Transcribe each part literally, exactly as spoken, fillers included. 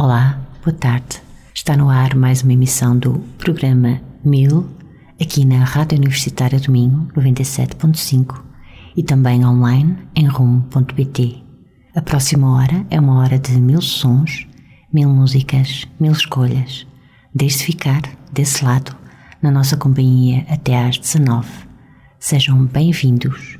Olá, boa tarde. Está no ar mais uma emissão do programa Mil, aqui na Rádio Universitária do Minho, noventa e sete ponto cinco, e também online em rumo ponto pt. A próxima hora é uma hora de mil sons, mil músicas, mil escolhas. Deixe-se ficar desse lado, na nossa companhia até às dezanove. Sejam bem-vindos.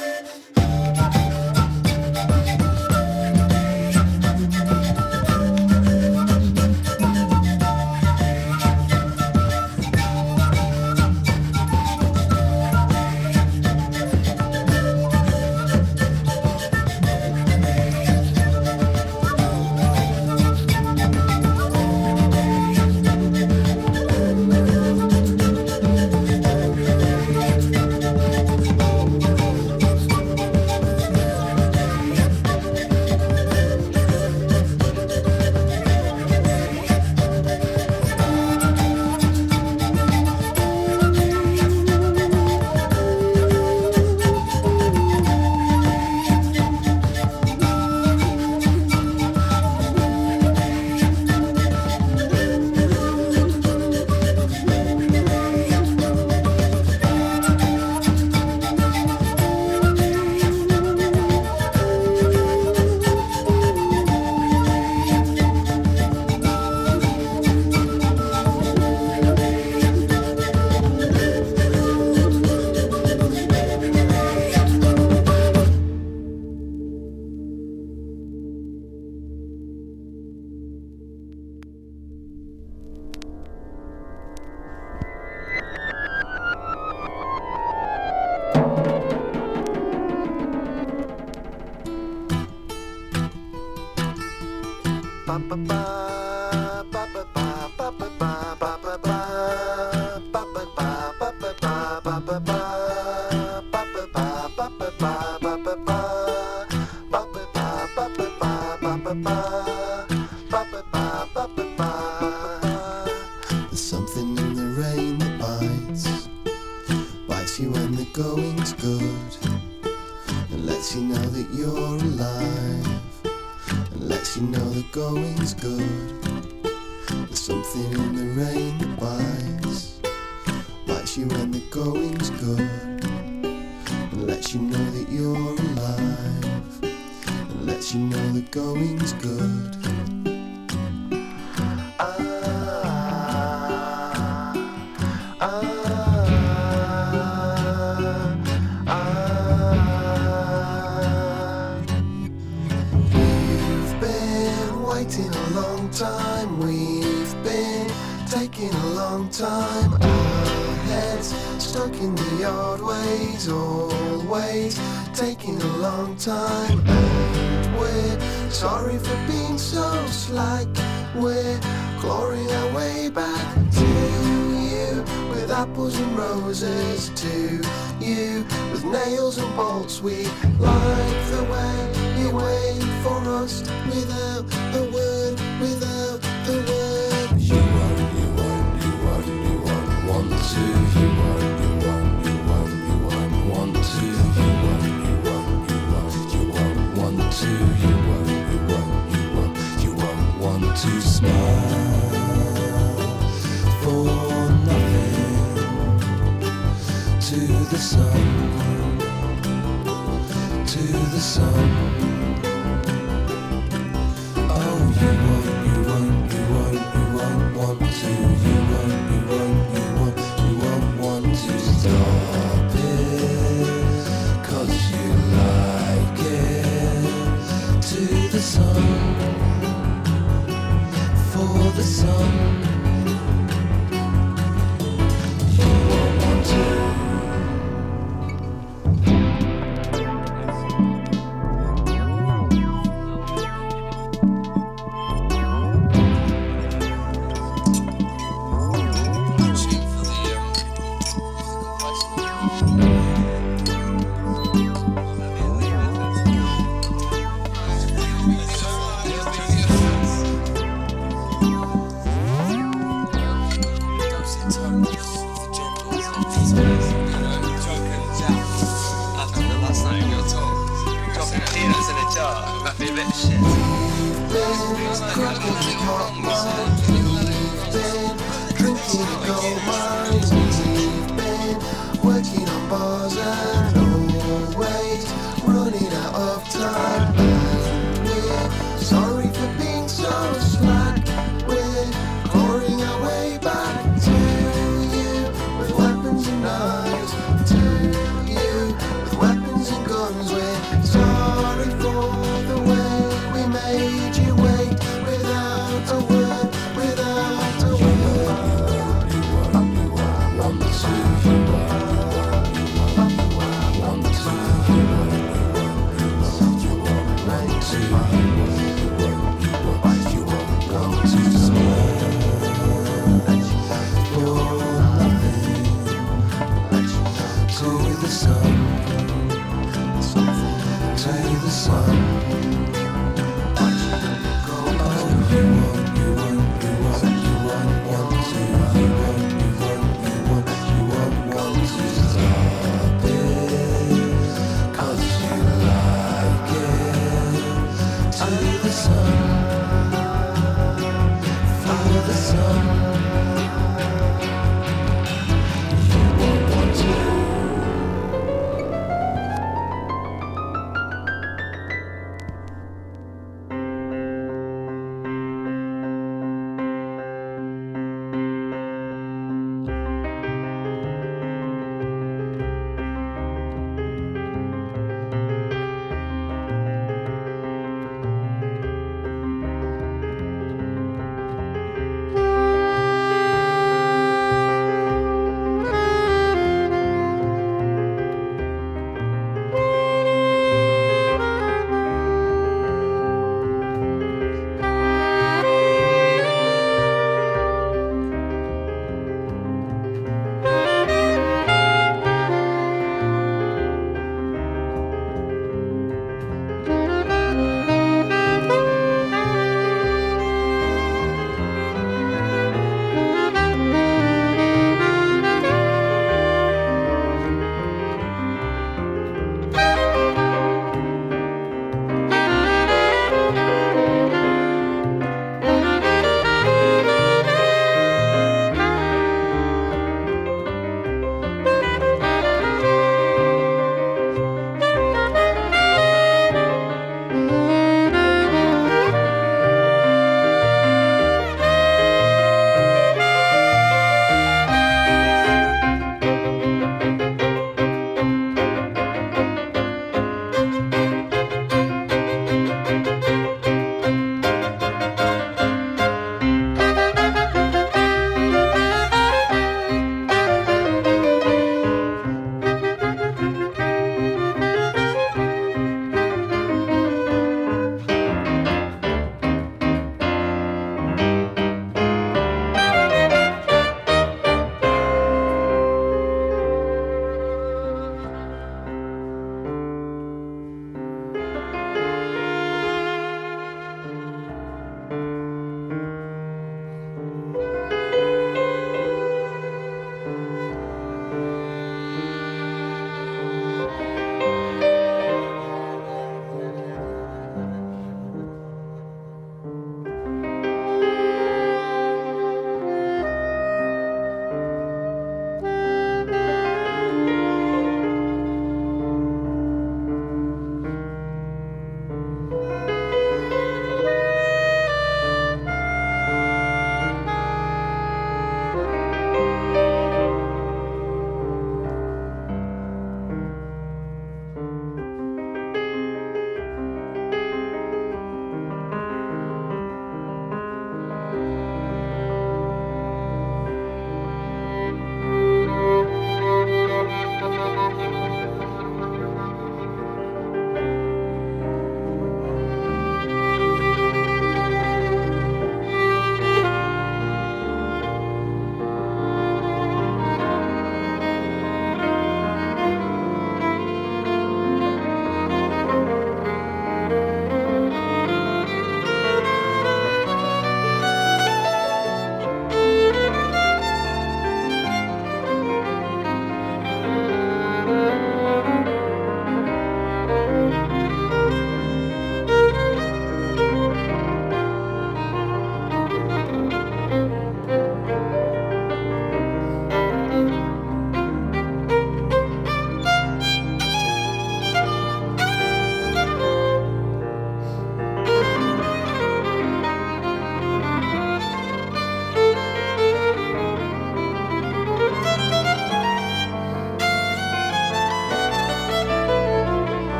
Weapons and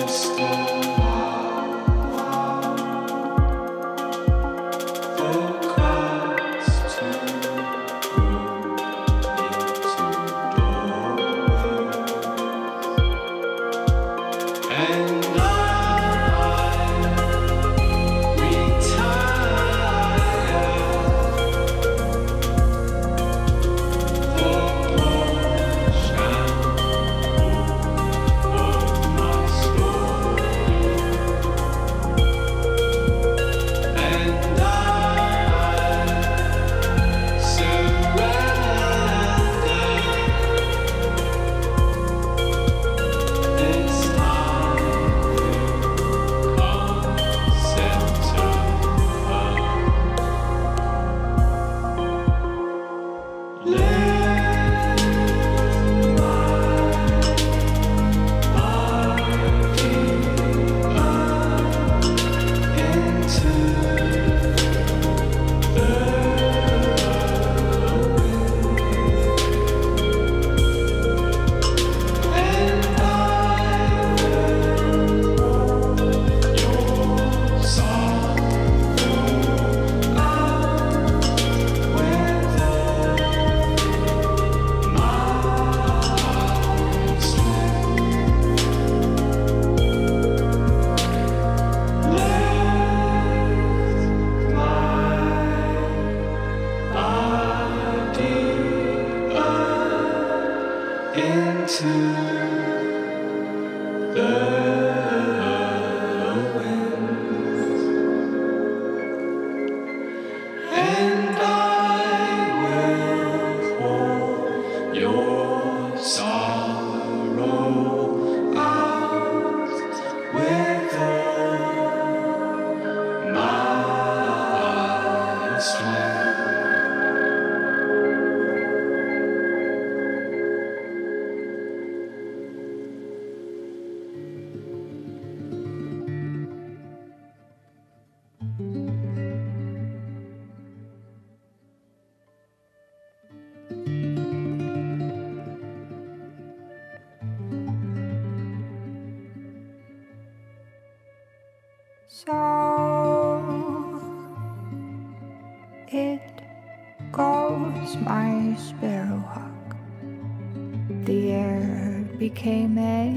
Became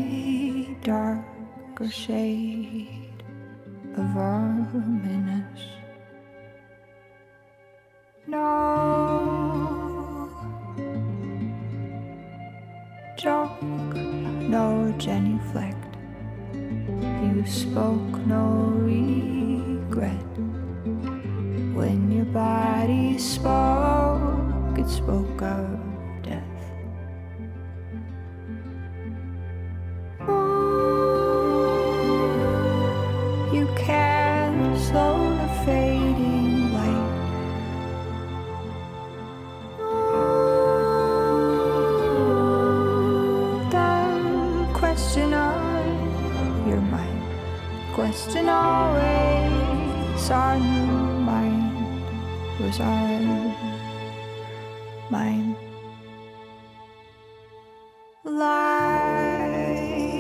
a darker shade of ominous. No joke, no genuflect. You spoke no regret. When your body spoke, it spoke of death. Fading light. The question on your mind, question always on your mind, was our mind. Like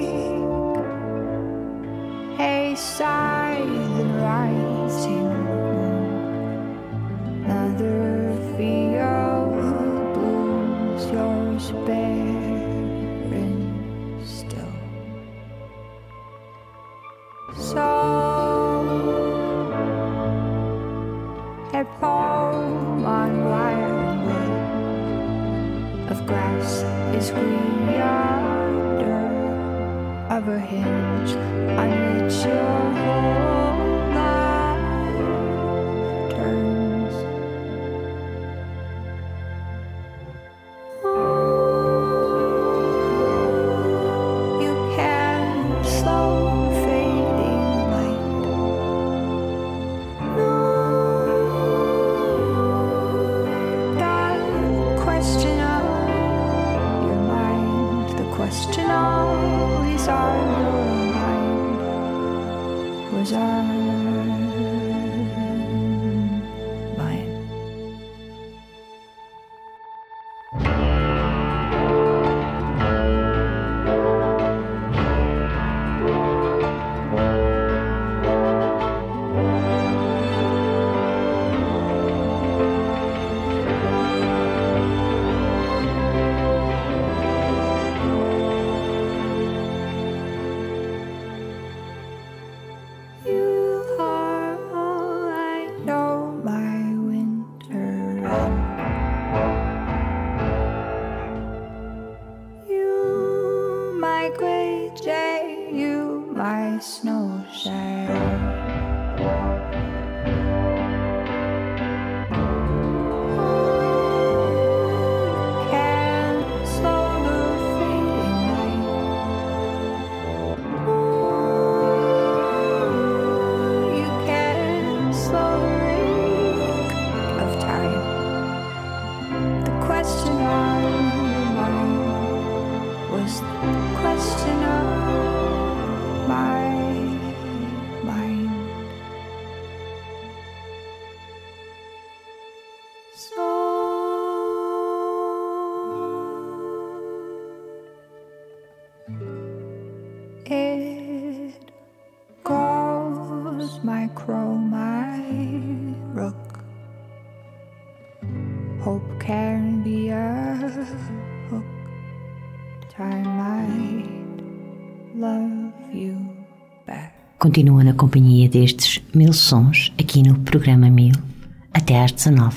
a silent rising. Another field blooms, yours barren still. So a poem on wire and wood of grass is green yonder, of a hinge on which your whole life turns. You can slow fading light. That question of your mind, the question always on your mind, was our mind. sad. It calls my crow, my rook. Hope can be a hook. Time might love you back. Continua na companhia destes mil sons aqui no programa Mil até às dezanove.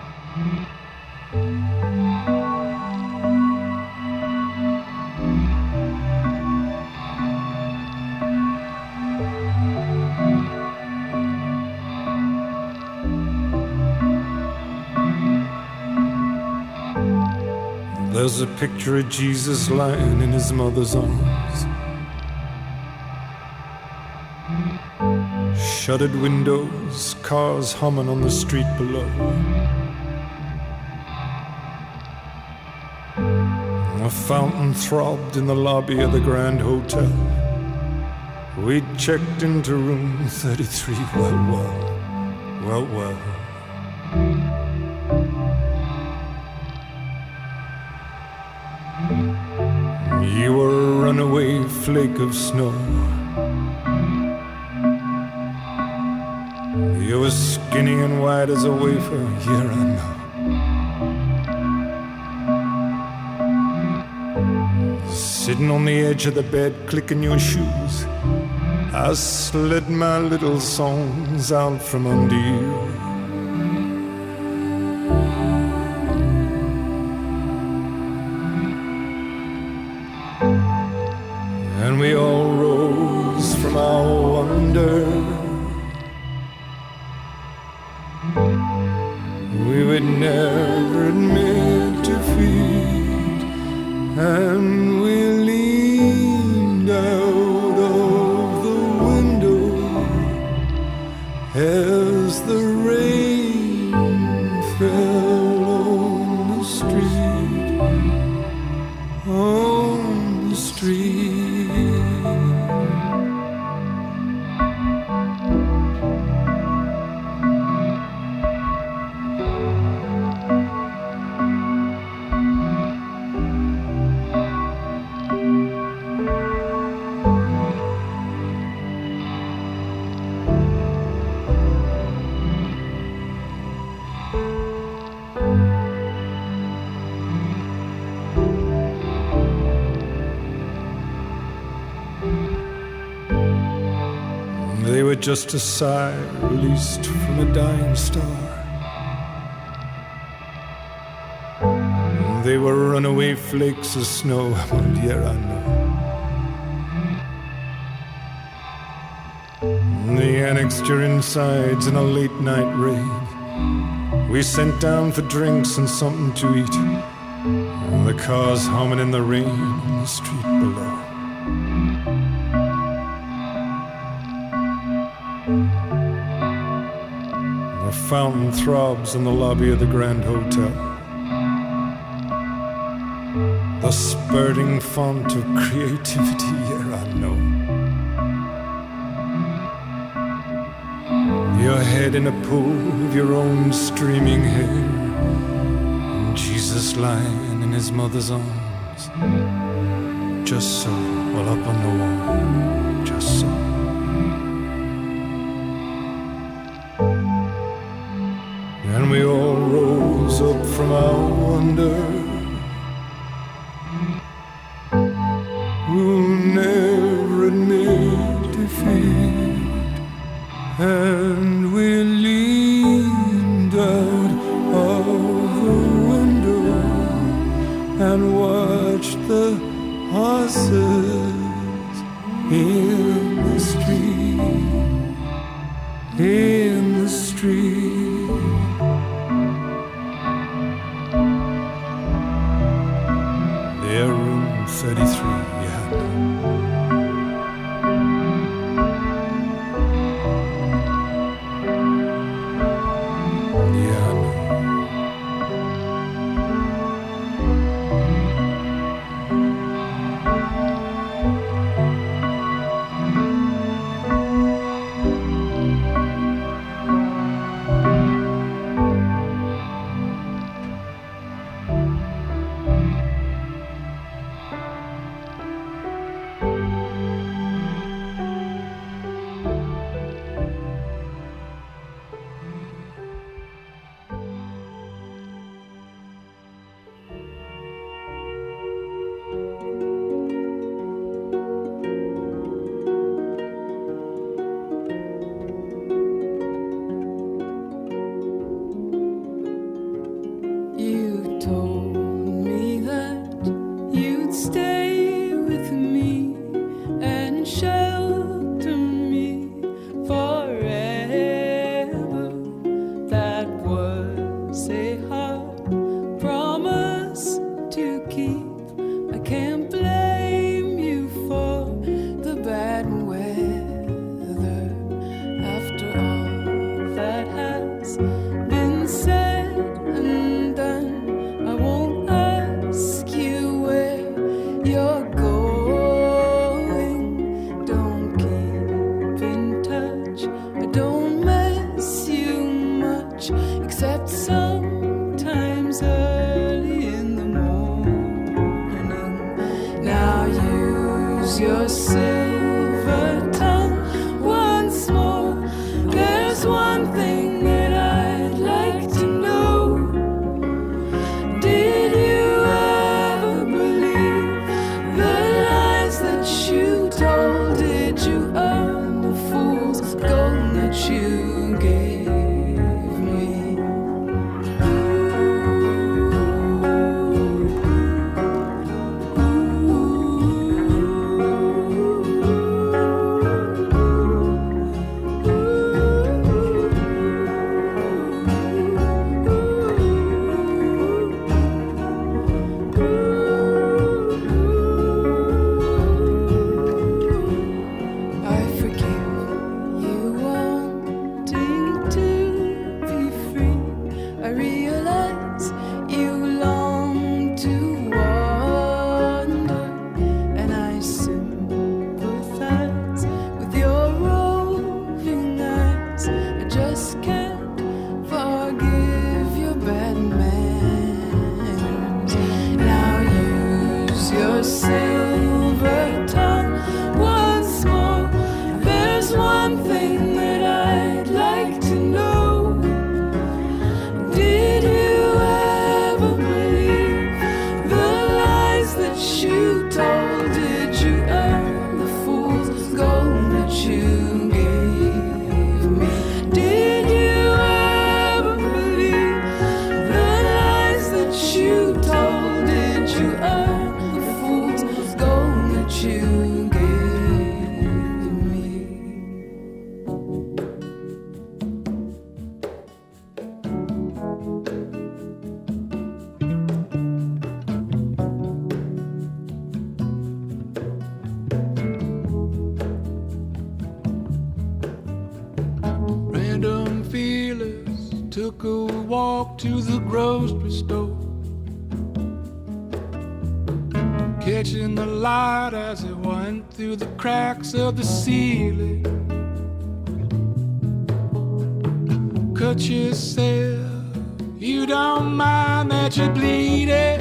There's a picture of Jesus lying in his mother's arms. Shuttered windows, cars humming on the street below. A fountain throbbed in the lobby of the Grand Hotel. We checked into room thirty-three, well, well, well, well. You were a runaway flake of snow. You were skinny and white as a wafer, here I know. Sitting on the edge of the bed, clicking your shoes, I slid my little songs out from under you. And we all rose from our wonder. We would never admit defeat, and we leaned out of the window as the rain fell on the street, on the street. They were just a sigh released from a dying star. They were runaway flakes of snow, well, yeah, I know. They annexed your insides in a late night raid. We sent down for drinks and something to eat, and the cars humming in the rain on the street below. The fountain throbs in the lobby of the Grand Hotel. The spurting font of creativity, yeah, I know. Your head in a pool of your own streaming hair, and Jesus lying in his mother's arms. Just so, well up on the wall, just so. And we all rose up from our wonder. We'll never admit defeat, and we leaned out of the window and watched the horses in the street. in the street. Their room thirty-three, yeah. Yeah, I know. Took a walk to the grocery store, catching the light as it went through the cracks of the ceiling. Cut yourself, you don't mind that you're bleeding.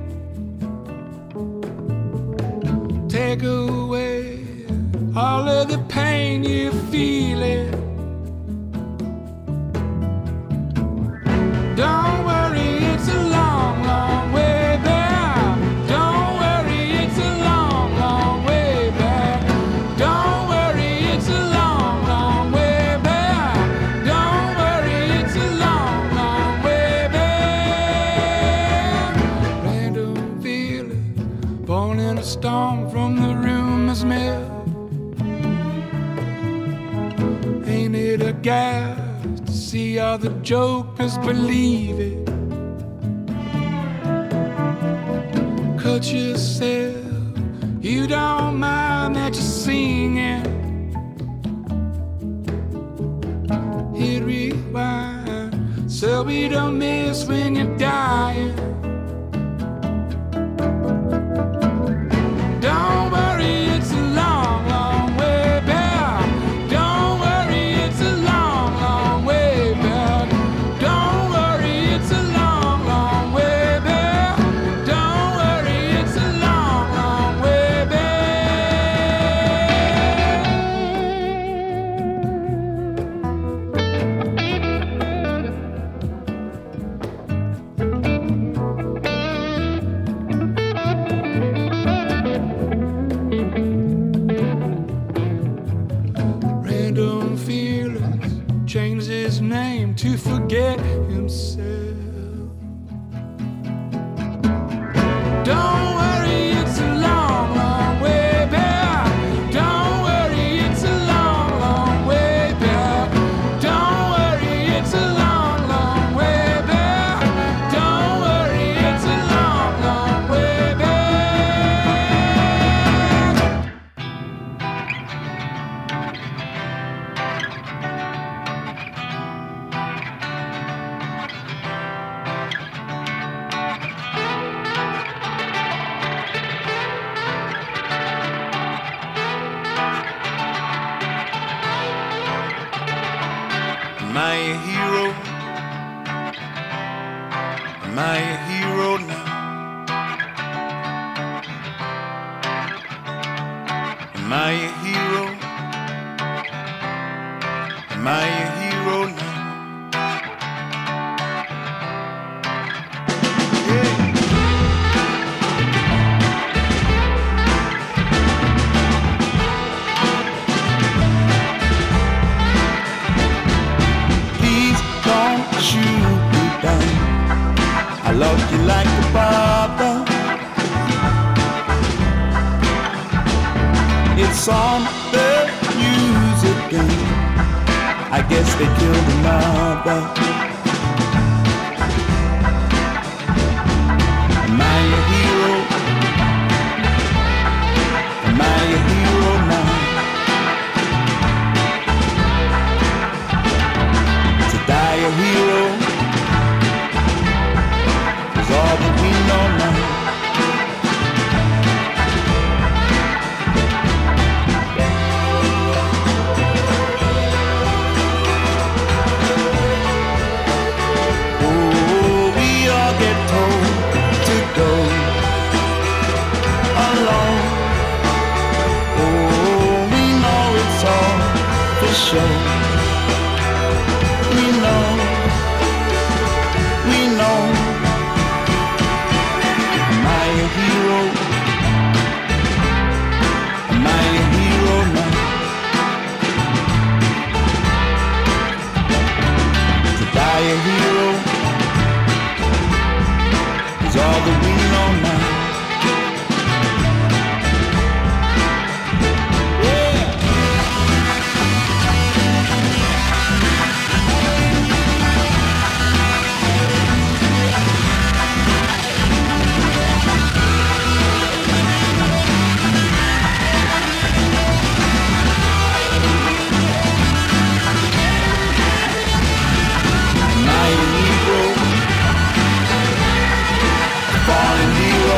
Take away all of the pain you're feeling. Don't worry, it's a long, long way back. Don't worry, it's a long, long way back. Don't worry, it's a long, long way back. Don't worry, it's a long, long way back. Random feeling, born in a storm from the rumor's mill. it a gas to see all the jokers believe it. Cut yourself, you don't mind that you're singing. Hit rewind, so we don't miss when you're dying. Don't worry, it's a long, long way back. Don't worry, it's a long, long way back. Don't worry, it's a long, long way back. Don't worry, it's a long, long way back. Random feelings changed his name to forget himself. Don't worry, it's a long, long way back. Don't worry, it's a long, long way back. Don't worry, it's a long, long way back. Don't worry, it's a long, long way back. Am I a hero? Am I a hero now? Am I a hero? Am I a hero now? Please don't shoot me down. I loved you like a father. It's on the news again. I guess they killed the mother. Am I a hero? Am I a hero now? To die a hero is all that we know now. Oh, we all get told to go alone. Oh, we know it's all for show. We know, we know. Am I a hero? Am I a hero now? To die a hero is all that we know now. Am I a hero? A fallen hero?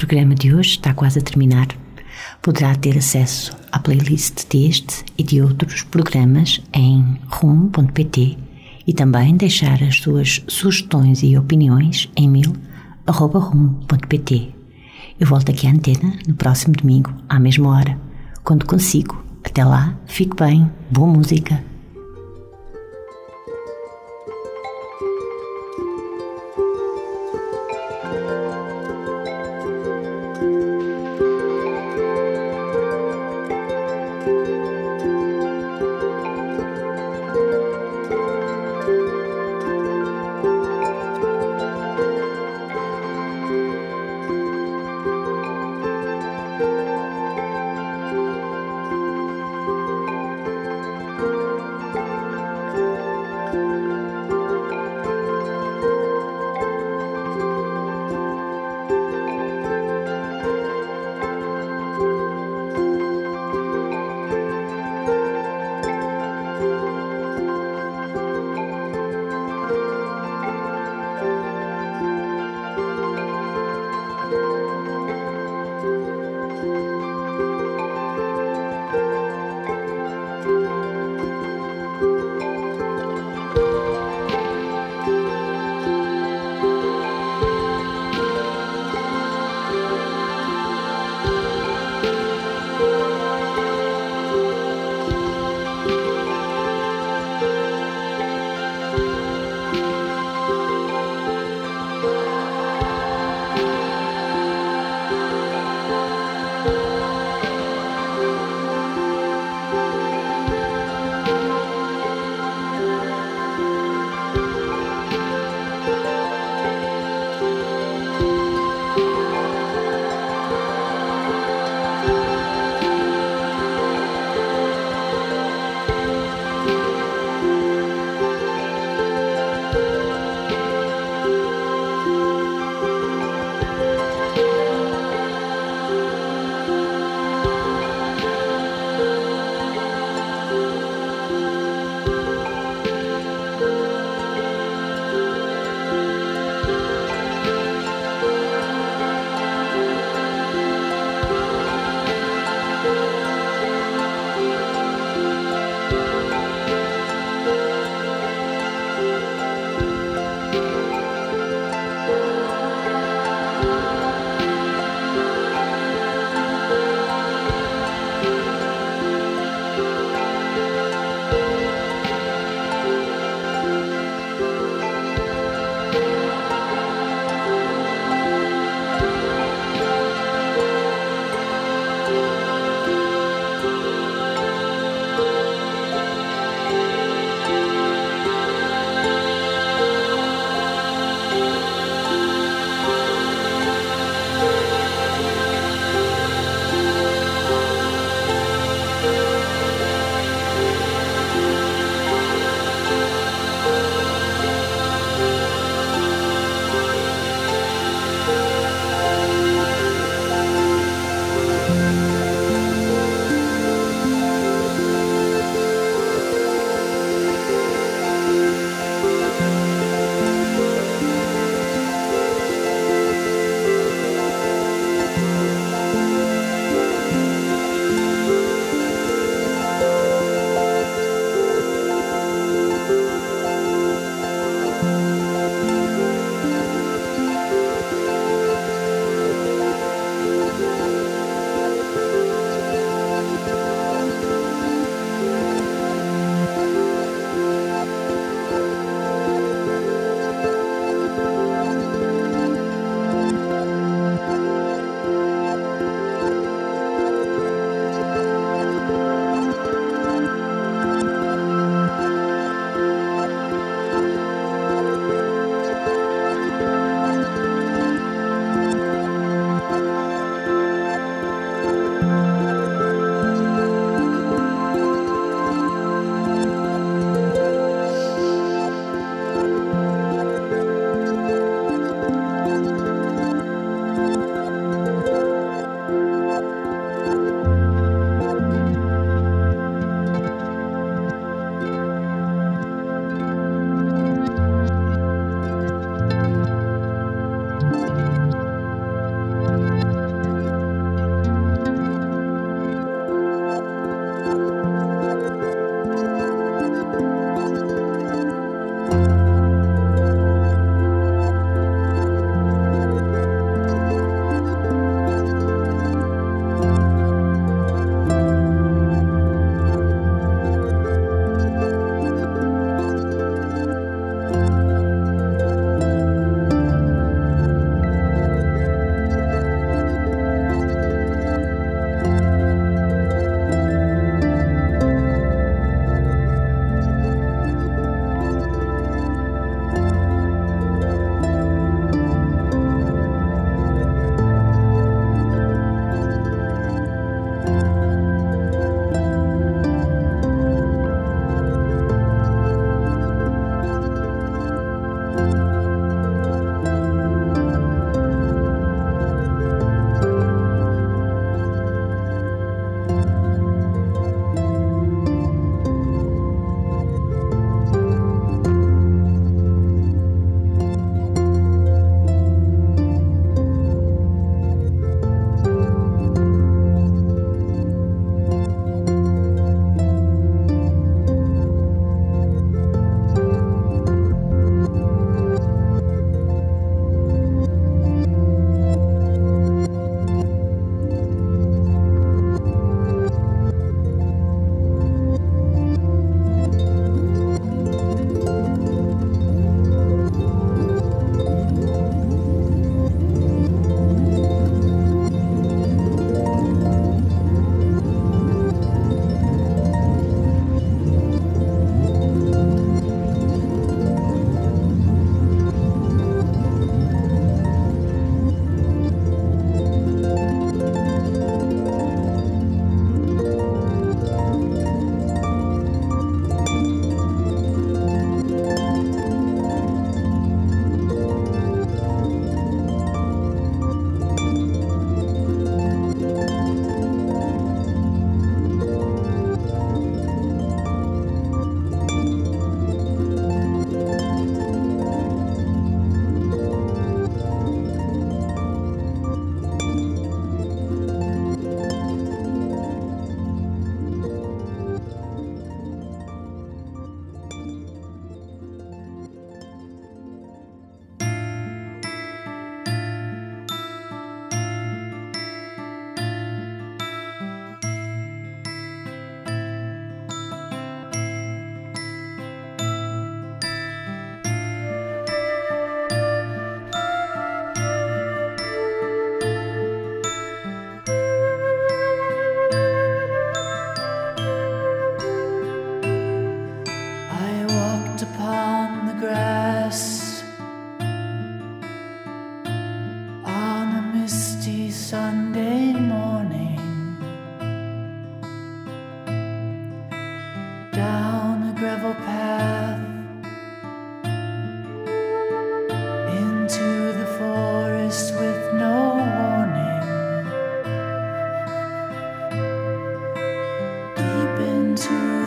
programa de hoje está quase a terminar. Poderá ter acesso à playlist deste e de outros programas em rum ponto pt e também deixar as suas sugestões e opiniões em mil arroba rum ponto pt. Eu volto aqui à antena no próximo domingo, à mesma hora, quando consigo. Até lá, fique bem, boa música.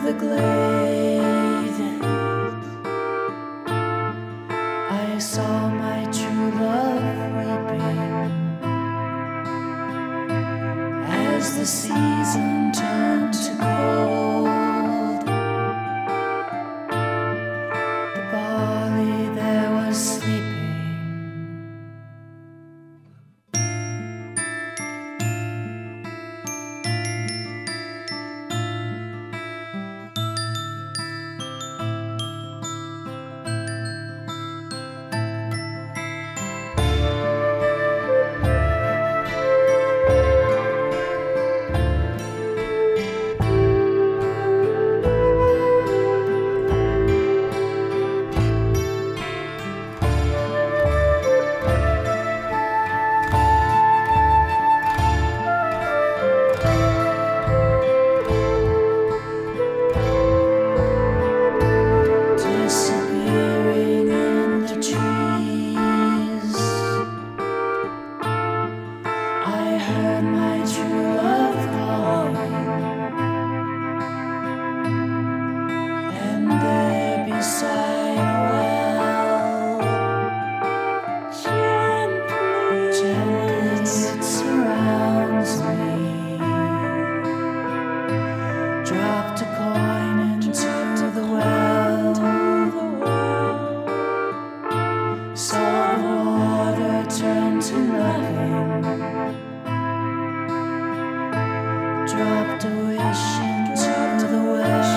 the glade, I saw my true love weeping as the season turned to cold. The barley there was sleeping. Dropped a wish into the well.